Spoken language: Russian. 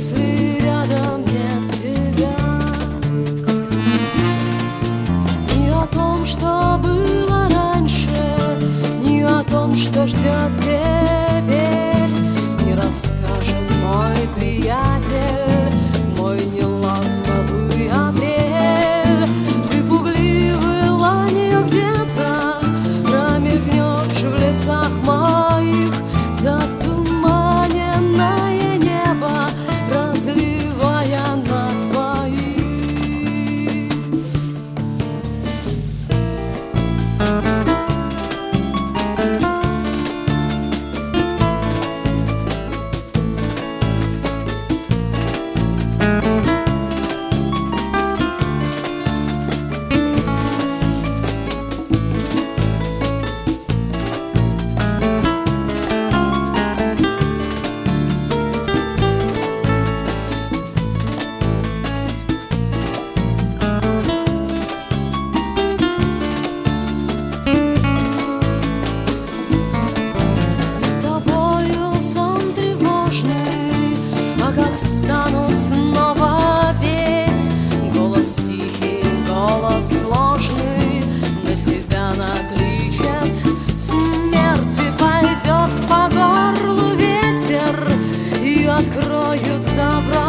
если рядом нет тебя. Ни о том, что было раньше, ни о том, что ждет теперь, не расскажет мой приятель, мой неласковый апрель. Ты пугливый ланью где-то промелькнешь в лесах моих, затуманенное небо разливая на твоих. Как стану снова петь, голос тихий, голос сложный на себя накличет. Смерти пойдет по горлу ветер, и откроются врата.